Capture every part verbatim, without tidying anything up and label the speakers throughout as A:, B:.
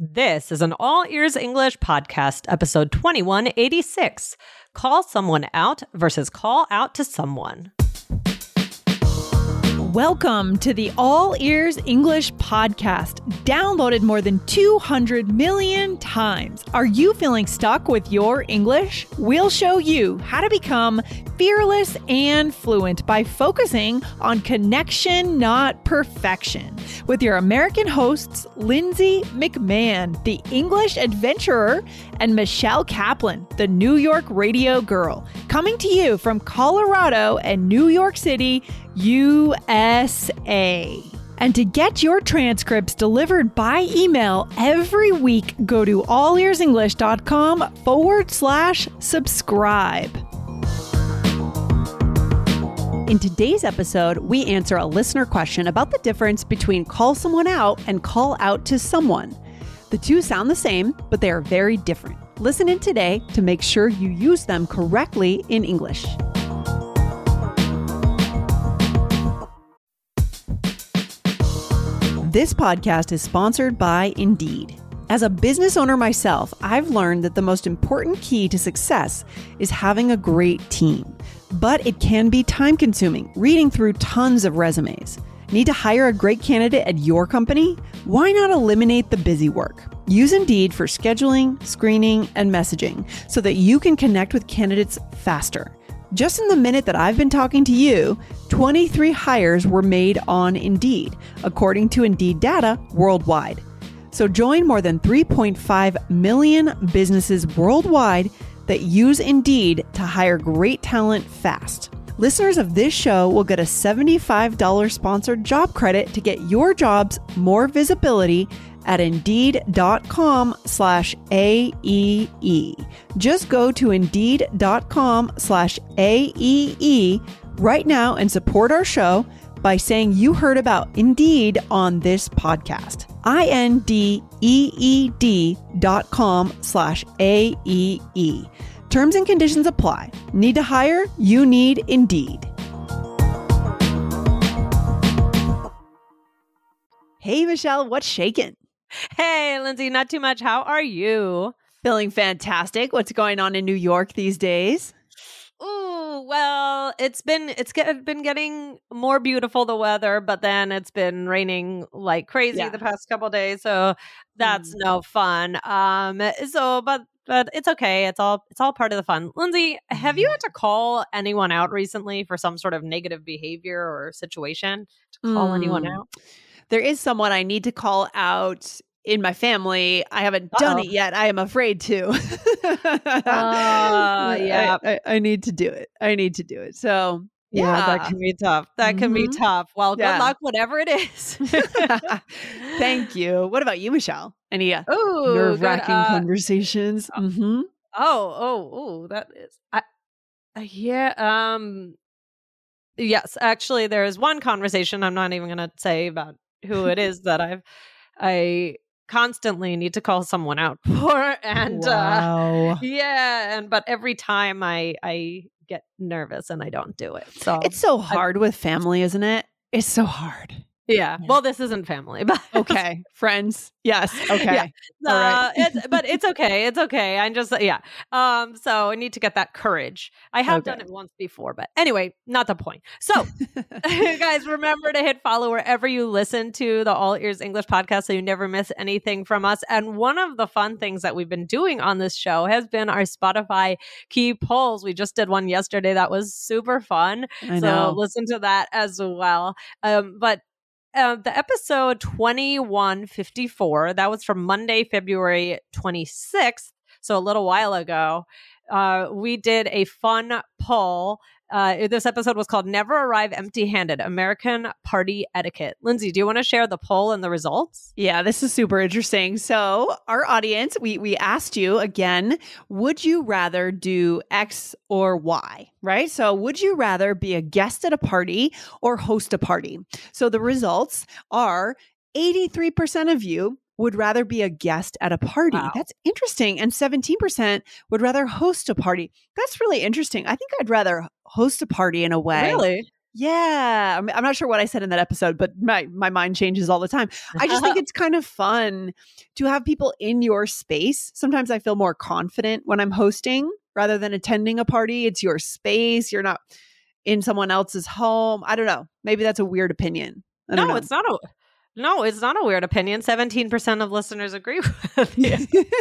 A: This is an All Ears English podcast, episode twenty-one eighty-six. Call someone out versus call out to someone.
B: Welcome to the All Ears English podcast, downloaded more than two hundred million times. Are you feeling stuck with your English? We'll show you how to become fearless and fluent by focusing on connection, not perfection. With your American hosts, Lindsay McMahon, the English adventurer, and Michelle Kaplan, the New York radio girl, coming to you from Colorado and New York City, U S A. And to get your transcripts delivered by email every week, go to allearsenglish.com forward slash subscribe. In today's episode, we answer a listener question about the difference between call someone out and call out to someone. The two sound the same, but they are very different. Listen in today to make sure you use them correctly in English. This podcast is sponsored by Indeed. As a business owner myself, I've learned that the most important key to success is having a great team. But it can be time-consuming, reading through tons of resumes. Need to hire a great candidate at your company? Why not eliminate the busy work? Use Indeed for scheduling, screening, and messaging so that you can connect with candidates faster. Just in the minute that I've been talking to you, twenty-three hires were made on Indeed, according to Indeed data worldwide. So join more than three point five million businesses worldwide that use Indeed to hire great talent fast. Listeners of this show will get a seventy-five dollars sponsored job credit to get your jobs more visibility at Indeed.com slash A-E-E. Just go to Indeed.com slash A-E-E right now and support our show by saying you heard about Indeed on this podcast. I-N-D-E-E-D dot com slash A-E-E. Terms and conditions apply. Need to hire? You need Indeed. Hey, Michelle, what's shaking?
A: Hey, Lindsay, not too much. How are you?
B: Feeling fantastic. What's going on in New York these days?
A: Ooh, well, it's been it's get, been getting more beautiful, the weather, but then it's been raining like crazy
B: Yeah.
A: the past couple of days, so that's
B: Mm.
A: no fun. Um, so but but it's okay. It's all it's all part of the fun. Lindsay, have you had to call anyone out recently for some sort of negative behavior or situation? To call anyone
B: Mm.
A: out?
B: There is someone I need to call out in my family. I haven't done
A: Uh-oh.
B: it yet. I am afraid to.
A: Uh, yeah.
B: I, I, I need to do it. I need to do it. So,
A: Yeah, that
B: yeah.
A: can be tough. That can be
B: Mhm.
A: tough. Well, good
B: Yeah.
A: luck, whatever it is.
B: Thank you. What about you, Michelle? Any uh,
A: Ooh, good.
B: nerve-wracking
A: Uh,
B: conversations?
A: oh,
B: Mm-hmm.
A: oh, oh, oh, that is. I, uh, yeah. Um. Yes, actually, there is one conversation. I'm not even going to say about who it is that I've I constantly need to call someone out for, and uh,
B: Wow.
A: yeah, and but every time I I get nervous and I don't do it. So
B: It's so
A: I,
B: hard with family, isn't it? It's so hard.
A: yeah.
B: Yeah.
A: Well, this isn't family, but
B: Okay. Friends. Yes. Okay.
A: yeah.
B: All
A: Uh,
B: right.
A: it's, but it's okay. It's okay. I'm just yeah. Um. So I need to get that courage. I have done
B: Okay.
A: it once before, but anyway, not the point. So, guys, remember to hit follow wherever you listen to the All Ears English podcast, so you never miss anything from us. And one of the fun things that we've been doing on this show has been our Spotify key polls. We just did one yesterday that was super fun.
B: I
A: So
B: know.
A: listen to that as well. Um. But. Uh, the episode twenty-one fifty-four, that was from Monday, February twenty-sixth, so a little while ago. Uh, we did a fun poll. Uh, this episode was called Never Arrive Empty-Handed, American Party Etiquette. Lindsay, do you want to share the poll and the results?
B: Yeah, this is super interesting. So, our audience, we we asked you again, would you rather do X or Y, right? So, would you rather be a guest at a party or host a party? So, the results are eighty-three percent of you would rather be a guest at a party.
A: Wow.
B: That's interesting. And seventeen percent would rather host a party. That's really interesting. I think I'd rather host a party in a way.
A: Really?
B: Yeah. I'm, I'm not sure what I said in that episode, but my, my mind changes all the time. I just think it's kind of fun to have people in your space. Sometimes I feel more confident when I'm hosting rather than attending a party. It's your space. You're not in someone else's home. I don't know. Maybe that's a weird opinion. I don't
A: No,
B: know.
A: it's not a no, it's not a weird opinion. seventeen percent of listeners agree with you.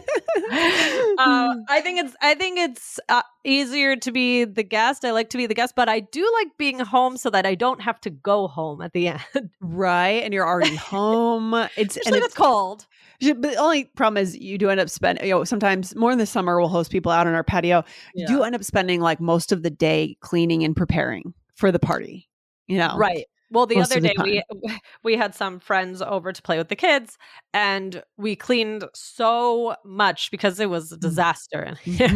A: uh, I think it's I think it's uh, easier to be the guest. I like to be the guest, but I do like being home so that I don't have to go home at the end.
B: Right. And you're already home. It's
A: Especially
B: and
A: if
B: it's
A: it's cold.
B: But the only problem is you do end up spending, you know, sometimes more in the summer, we'll host people out on our patio. You do
A: Yeah.
B: end up spending like most of the day cleaning and preparing for the party, you know?
A: Right. Well, the
B: Most
A: other
B: of the
A: day we we had some friends over to play with the kids, and we cleaned so much because it was a disaster.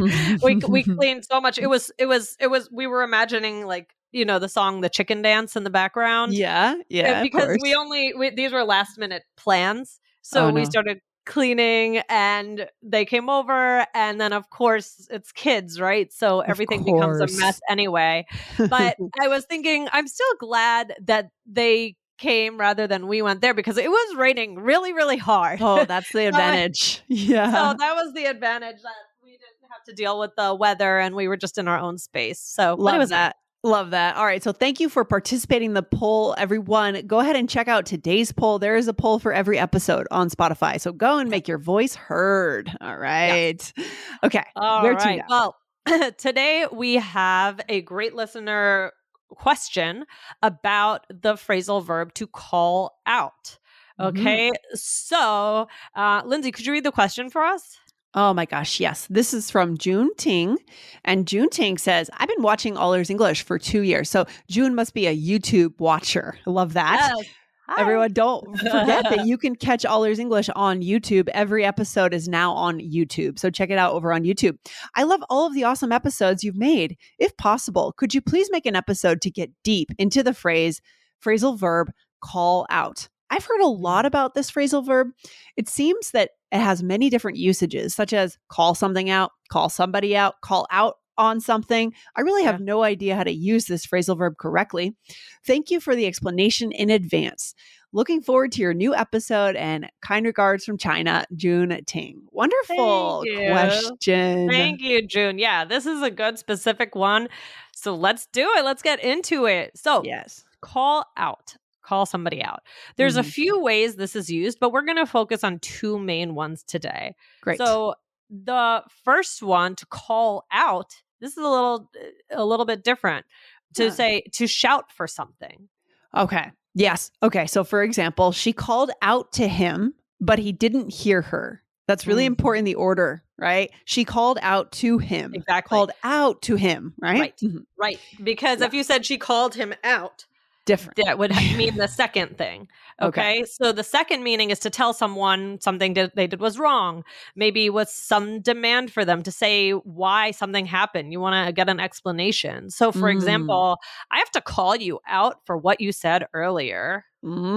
A: we we cleaned so much. It was it was it was. We were imagining like you know the song "The Chicken Dance" in the background.
B: Yeah, yeah,
A: because
B: of course.
A: we only we, these were last minute plans, so
B: Oh,
A: we
B: no.
A: started cleaning, and they came over, and then of course it's kids, right? So everything becomes a mess anyway. But I was thinking, I'm still glad that they came rather than we went there because it was raining really, really hard.
B: Oh, that's the advantage. Yeah.
A: So that was the advantage that we didn't have to deal with the weather and we were just in our own space. So
B: Love
A: but it was
B: that. Love that. All right. So thank you for participating in the poll, everyone. Go ahead and check out today's poll. There is a poll for every episode on Spotify. So go and make your voice heard. All right. Yes. Okay.
A: All
B: Where
A: right.
B: to now?
A: Well, today we have a great listener question about the phrasal verb to call out. Okay. Mm-hmm. So, uh, Lindsay, could you read the question for us?
B: Oh my gosh, yes. This is from June Ting. And June Ting says, I've been watching All Ears English for two years. So June must be a YouTube watcher. I love that.
A: Yes.
B: Everyone, don't forget that you can catch All Ears English on YouTube. Every episode is now on YouTube. So check it out over on YouTube. I love all of the awesome episodes you've made. If possible, could you please make an episode to get deep into the phrase, phrasal verb, call out? I've heard a lot about this phrasal verb. It seems that it has many different usages, such as call something out, call somebody out, call out on something. I really have yeah. no idea how to use this phrasal verb correctly. Thank you for the explanation in advance. Looking forward to your new episode and kind regards from China, June Ting. Wonderful
A: Thank
B: question.
A: Thank you, June. Yeah, this is a good specific one. So let's do it. Let's get into it. So
B: yes,
A: call out. Call somebody out. There's mm-hmm. a few ways this is used, but we're going to focus on two main ones today.
B: Great.
A: So the first one, to call out, this is a little a little bit different. To yeah. say, to shout for something.
B: Okay. Yes. Okay. So for example, she called out to him, but he didn't hear her. That's really mm-hmm. important, the order, right? She called out to him.
A: Exactly.
B: Called out to him, right?
A: Right. Mm-hmm. Right. Because yeah. if you said she called him out,
B: different.
A: that would mean the second thing. Okay? okay. So the second meaning is to tell someone something that they did was wrong. Maybe with some demand for them to say why something happened. You want to get an explanation. So for mm. example, I have to call you out for what you said earlier.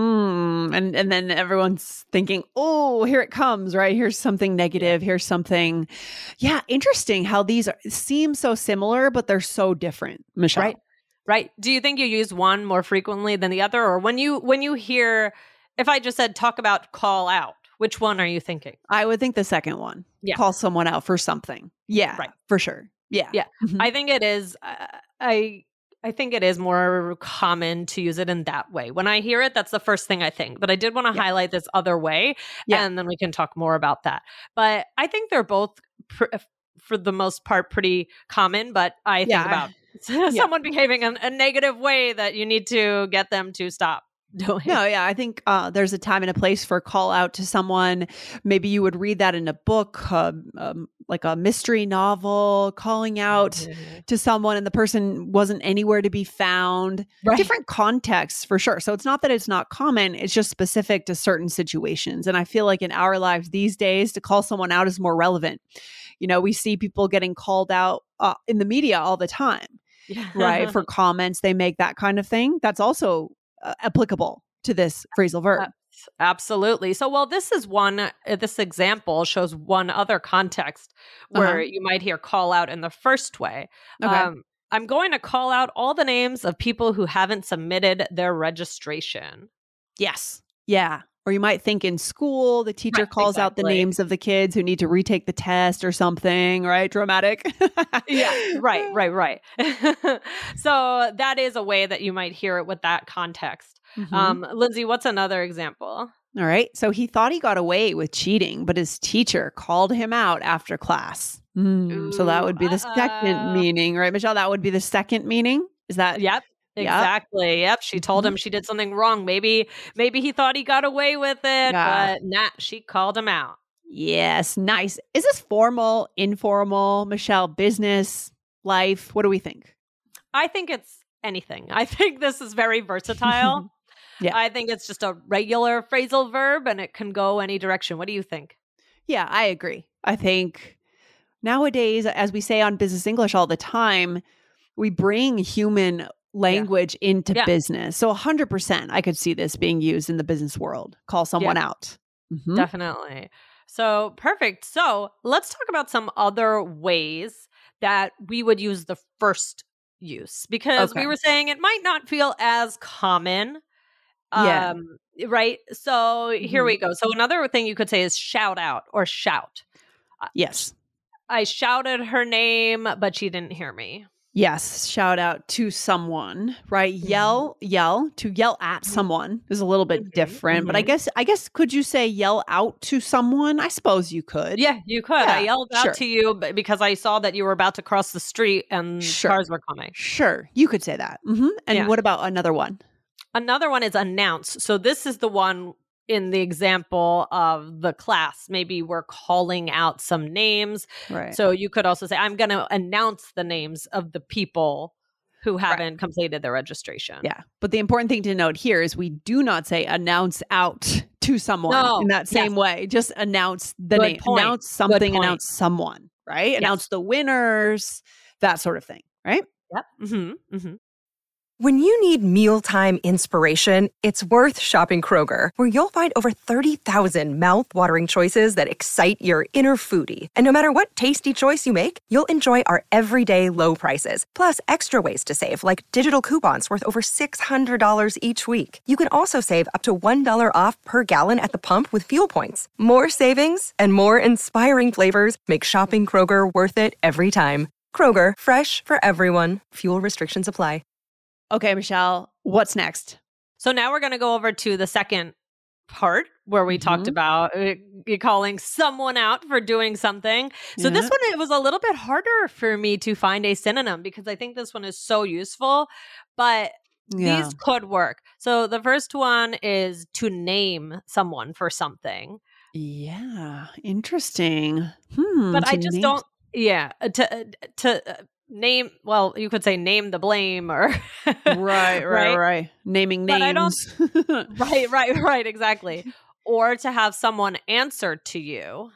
B: Mm. And and then everyone's thinking, oh, here it comes, right? Here's something negative. Here's something. Yeah. Interesting how these are, seem so similar, but they're so different, Michelle.
A: Right. Right. Do you think you use one more frequently than the other? Or when you when you hear, if I just said talk about call out, which one are you thinking?
B: I would think the second one.
A: Yeah.
B: Call someone out for something. Yeah.
A: Right.
B: For sure. Yeah.
A: Yeah.
B: Mm-hmm.
A: I think it is. Uh, I I think it is more common to use it in that way. When I hear it, that's the first thing I think. But I did want to yeah. highlight this other way. Yeah. And then we can talk more about that. But I think they're both, pr- for the most part, pretty common. But I think
B: yeah.
A: about someone yeah. behaving in a negative way that you need to get them to stop doing.
B: No, yeah, I think uh, there's a time and a place for call out to someone. Maybe you would read that in a book, uh, um, like a mystery novel, calling out mm-hmm. to someone and the person wasn't anywhere to be found. Right. Different contexts for sure. So it's not that it's not common, it's just specific to certain situations. And I feel like in our lives these days, to call someone out is more relevant. You know, we see people getting called out uh, in the media all the time. Yeah. Right. For comments they make, that kind of thing. That's also uh, applicable to this phrasal verb.
A: Absolutely. So, well, this is one, uh, this example shows one other context where uh-huh. you might hear call out in the first way.
B: Okay.
A: Um, I'm going to call out all the names of people who haven't submitted their registration.
B: Yes. Yeah. Or you might think in school, the teacher
A: Right,
B: calls out the
A: exactly.
B: names of the kids who need to retake the test or something, right? Dramatic.
A: Yeah, right, right, right. So that is a way that you might hear it with that context.
B: Mhm.
A: Um, Lindsay, what's another example?
B: All right. So he thought he got away with cheating, but his teacher called him out after class. Mm, so that
A: Ooh,
B: would be the second
A: uh-oh.
B: meaning, right, Michelle? That would be the second meaning. Is that?
A: Yep,
B: Yep.
A: exactly. Yep, she told
B: Mhm.
A: him she did something wrong. Maybe, maybe he thought he got away with it,
B: Yeah.
A: but nah, she called him out.
B: Yes. Nice. Is this formal, informal, Michelle? Business, life? What do we think?
A: I think it's anything. I think this is very versatile.
B: Yeah.
A: I think it's just a regular phrasal verb and it can go any direction. What do you think?
B: Yeah, I agree. I think nowadays, as we say on Business English all the time, we bring human language into
A: Yeah.
B: business. So one hundred percent I could see this being used in the business world. Call someone out. Mhm.
A: Definitely. So perfect. So let's talk about some other ways that we would use the first use because
B: Okay.
A: we were saying it might not feel as common.
B: Yeah.
A: Um, right. So here
B: Mhm.
A: we go. So another thing you could say is shout out or shout. I-
B: Yes.
A: I shouted her name, but she didn't hear me.
B: Yes. Shout out to someone, right?
A: Mhm.
B: Yell, yell, to yell at
A: Mhm.
B: someone is a little bit
A: Mhm,
B: different, but I
A: mhm.
B: guess, I guess, could you say yell out to someone? I suppose you could.
A: Yeah, you could. I
B: Yeah,
A: yelled out
B: sure.
A: to you b- because I saw that you were about to cross the street and
B: Sure.
A: cars were coming.
B: Sure. You could say that. hmm And
A: Yeah.
B: what about another one?
A: Another one is announce. So this is the one in the example of the class. Maybe we're calling out some names.
B: Right.
A: So you could also say, I'm going to announce the names of the people who haven't
B: Right.
A: completed their registration.
B: Yeah. But the important thing to note here is we do not say announce out to someone
A: No.
B: in that same
A: Yes.
B: way. Just announce the
A: Good
B: name.
A: point.
B: Announce
A: Good
B: something,
A: point.
B: announce someone, right?
A: Yes.
B: Announce the winners, that sort of thing, right?
A: Yep. hmm hmm
C: When you need mealtime inspiration, it's worth shopping Kroger, where you'll find over thirty thousand mouth-watering choices that excite your inner foodie. And no matter what tasty choice you make, you'll enjoy our everyday low prices, plus extra ways to save, like digital coupons worth over six hundred dollars each week. You can also save up to one dollar off per gallon at the pump with fuel points. More savings and more inspiring flavors make shopping Kroger worth it every time. Kroger, fresh for everyone. Fuel restrictions apply.
B: Okay, Michelle, what's next?
A: So now we're going to go over to the second part where we talked
B: Mhm.
A: about uh, calling someone out for doing something. So this
B: Yeah.
A: one, it was a little bit harder for me to find a synonym because I think this one is so useful, but
B: Yeah.
A: these could work. So the first one is to name someone for something,
B: Yeah. Interesting. Hmm.
A: but I
B: to
A: just
B: name-
A: don't, yeah, uh, to, uh, to, uh, name, well, you could say name the blame or
B: Right, right, right. Naming
A: But I don't-
B: names.
A: right, right, right, exactly. Or to have someone answer to you.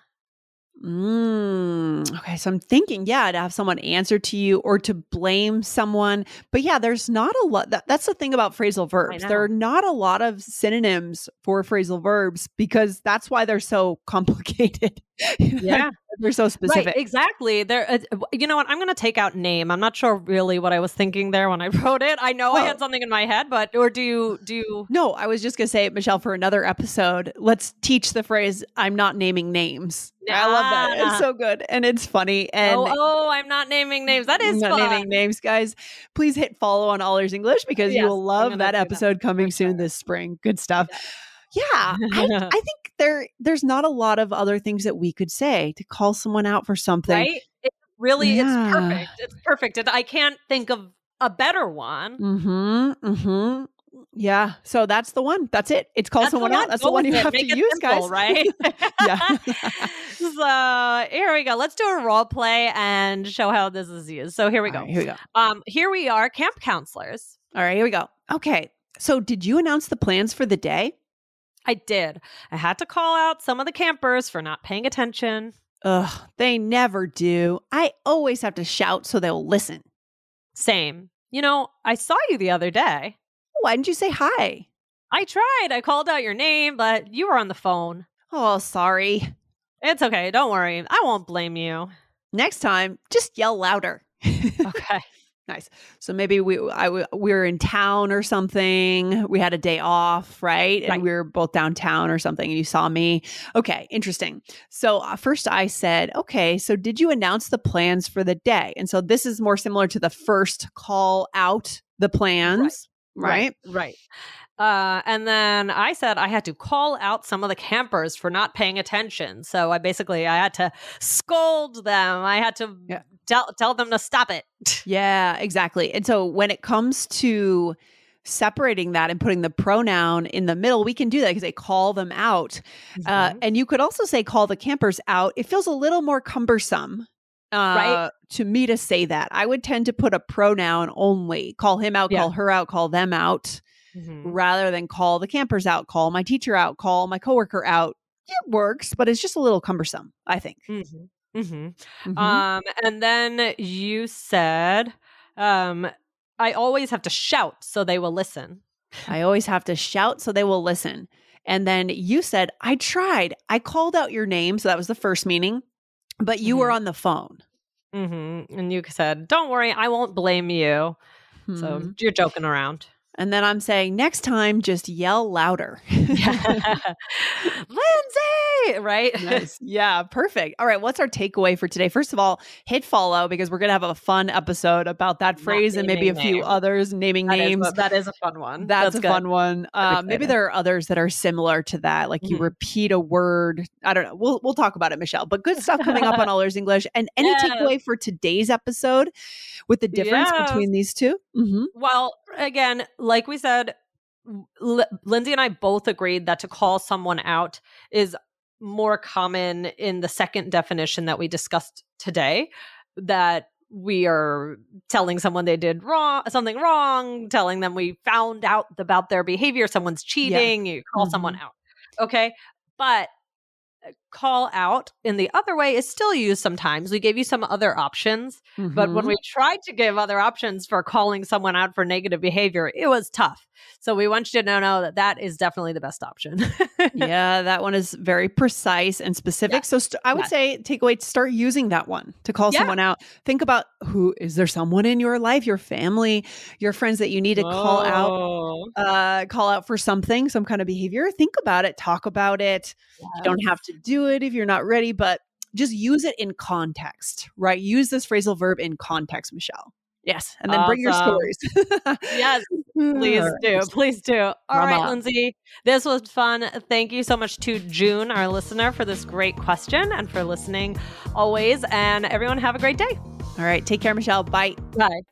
B: Mm, okay, so I'm thinking, yeah, to have someone answer to you or to blame someone. But yeah, there's not a lot. That, that's the thing about phrasal verbs.
A: know.
B: There are not a lot of synonyms for phrasal verbs because that's why they're so complicated.
A: Yeah.
B: They're so specific.
A: Right, exactly. There, uh, you know what? I'm going to take out name. I'm not sure really what I was thinking there when I wrote it. I know I
B: Oh.
A: had something in my head, but or do you do you?
B: No, I was just going to say, Michelle, for another episode, let's teach the phrase, I'm not naming names. I love that.
A: Ah.
B: It's so good. And it's funny. And
A: oh, oh, I'm not naming names. That is
B: not
A: fun.
B: naming names, guys. Please hit follow on All Ears English because
A: Yes,
B: you will
A: I'm
B: love
A: gonna
B: that
A: do that
B: episode coming
A: for
B: soon
A: sure.
B: this spring. Good stuff. Yeah, I, I think there there's not a lot of other things that we could say to call someone out for something.
A: Right? It really,
B: Yeah.
A: it's perfect. It's perfect. And I can't think of a better one.
B: Mm-hmm. Mm-hmm. Yeah. So that's the one. That's it. It's call
A: That's the
B: someone
A: one.
B: out. That's
A: Go
B: the one
A: with
B: you
A: it.
B: have
A: Make
B: to
A: it
B: use,
A: simple,
B: guys.
A: right?
B: Yeah.
A: So here we go. Let's do a role play and show how this is used. So here we
B: All
A: go.
B: right, here we go.
A: Um, here we are, camp counselors.
B: All right, here we go. Okay. So did you announce the plans for the day?
A: I did. I had to call out some of the campers for not paying attention.
B: Ugh, they never do. I always have to shout so they'll listen.
A: Same. You know, I saw you the other day.
B: Why didn't you say hi?
A: I tried. I called out your name, but you were on the phone.
B: Oh, sorry.
A: It's okay. Don't worry. I won't blame you.
B: Next time, just yell louder.
A: Okay.
B: Nice. So maybe we I w- we were in town or something. We had a day off, right? And
A: Right.
B: we were both downtown or something, and you saw me. Okay, interesting. So uh, first I said, okay, so did you announce the plans for the day? And so this is more similar to the first call out the plans, right?
A: Right. Right. Uh, and then I said I had to call out some of the campers for not paying attention. So I basically I had to scold them. I had to
B: Yeah.
A: tell tell them to stop it.
B: Yeah, exactly. And so when it comes to separating that and putting the pronoun in the middle, we can do that because they call them out. Uh,
A: Mhm.
B: and you could also say call the campers out. It feels a little more cumbersome uh,
A: Right.
B: to me to say that. I would tend to put a pronoun only, call him out,
A: Yeah.
B: call her out, call them out,
A: Mhm.
B: rather than call the campers out, call my teacher out, call my coworker out. It works, but it's just a little cumbersome, I think.
A: Mhm. Mhm.
B: Mhm.
A: Um, and then you said, um, I always have to shout so they will listen.
B: I always have to shout so they will listen. And then you said, I tried. I called out your name. So that was the first meaning, but you were
A: Mhm.
B: on the phone.
A: hmm And you said, don't worry, I won't blame you. So
B: Hmm.
A: you're joking around.
B: And then I'm saying, next time, just yell louder.
A: Lindsay, right?
B: Nice. Yeah, perfect. All right. What's our takeaway for today? First of all, hit follow because we're going to have a fun episode about that
A: Not
B: phrase and maybe a
A: naming
B: few
A: names.
B: others, naming
A: That is,
B: names.
A: a, that is a fun one.
B: That's,
A: That's
B: a
A: good.
B: fun one. Uh, maybe
A: excited.
B: there are others that are similar to that. Like you
A: Mhm.
B: repeat a word. I don't know. We'll we'll talk about it, Michelle. But good stuff coming up on All Ears English. And any
A: Yes.
B: takeaway for today's episode with the difference
A: Yes.
B: between these two? Mm-hmm.
A: Well, again, like we said, L- Lindsay and I both agreed that to call someone out is more common in the second definition that we discussed today, that we are telling someone they did wrong, something wrong, telling them we found out about their behavior, someone's cheating, you call someone out. Okay. But call out in the other way is still used sometimes. We gave you some other options, but when we tried to give other options for calling someone out for negative behavior, it was tough. So we want you to know, know that that is definitely the best option.
B: Yeah, that one is very precise and specific.
A: Yes.
B: So st- I would
A: Yes.
B: say take away, start using that one to call
A: Yeah.
B: someone out. Think about who is there someone in your life, your family, your friends that you need to call out,
A: Oh.
B: uh, call out for something, some kind of behavior. Think about it, talk about it. You don't have to do it if you're not ready, but just use it in context, right? Use this phrasal verb in context, Michelle. Yes. And then bring your
A: Awesome.
B: stories.
A: Yes, please
B: All right.
A: do. Please do. All right,
B: Mama.
A: Lindsay, this was fun. Thank you so much to June, our listener, for this great question and for listening always. And everyone have a great day.
B: All right. Take care, Michelle. Bye.
A: Bye.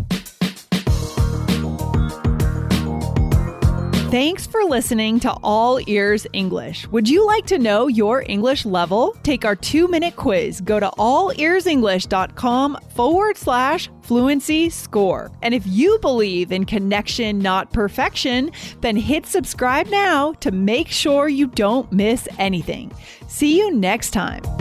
B: Thanks for listening to All Ears English. Would you like to know your English level? Take our two-minute quiz. Go to allearsenglish.com forward slash fluency score. And if you believe in connection, not perfection, then hit subscribe now to make sure you don't miss anything. See you next time.